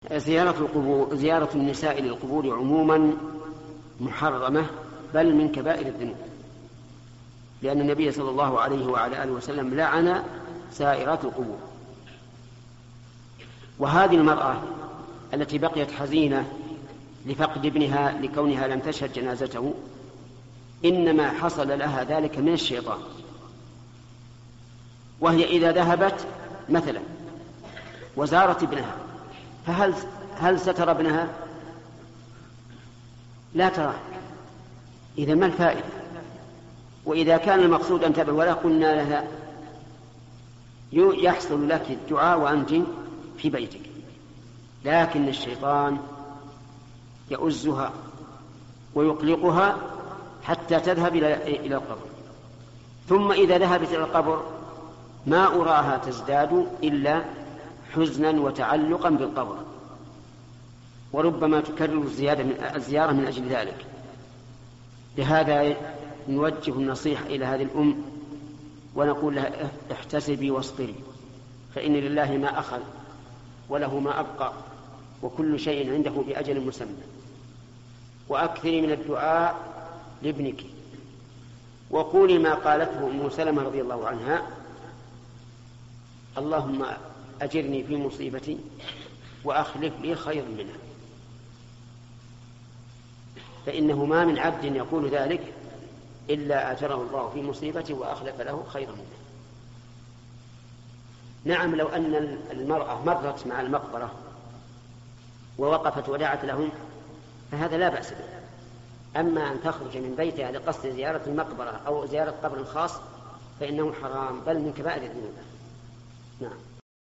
زيارة النساء للقبور عموما محرمة، بل من كبائر الذنوب، لأن النبي صلى الله عليه وعلى آله وسلم لعن زائرات القبور. وهذه المرأة التي بقيت حزينة لفقد ابنها لكونها لم تشهد جنازته، إنما حصل لها ذلك من الشيطان. وهي إذا ذهبت مثلا وزارت ابنها، فهل سترى ابنها؟ لا تراه. إذا ما الفائدة؟ وإذا كان المقصود أن تدعو ولا قلنا لها يحصل لك الدعاء وأنت في بيتك، لكن الشيطان يؤزها ويقلقها حتى تذهب إلى القبر. ثم إذا ذهبت إلى القبر ما أراها تزداد إلا حزنا وتعلقا بالقبر، وربما تكرر الزيارة من أجل ذلك. لهذا نوجه النصيحة إلى هذه الأم ونقول لها احتسبي واصبري، فإن لله ما أخذ وله ما أبقى، وكل شيء عنده بأجل مسمى. وأكثري من الدعاء لابنك، وقولي ما قالته أم سلمة رضي الله عنها: اللهم أجرني في مصيبتي وأخلف لي خيرا منها. فإنه ما من عبد يقول ذلك إلا أجره الله في مصيبته وأخلف له خيرا منها. نعم، لو أن المرأة مرت مع المقبرة ووقفت ودعت لهم فهذا لا بأس به. أما أن تخرج من بيتها لقصد زيارة المقبرة أو زيارة قبر خاص فإنه حرام، بل من كبائر الذنوب. نعم.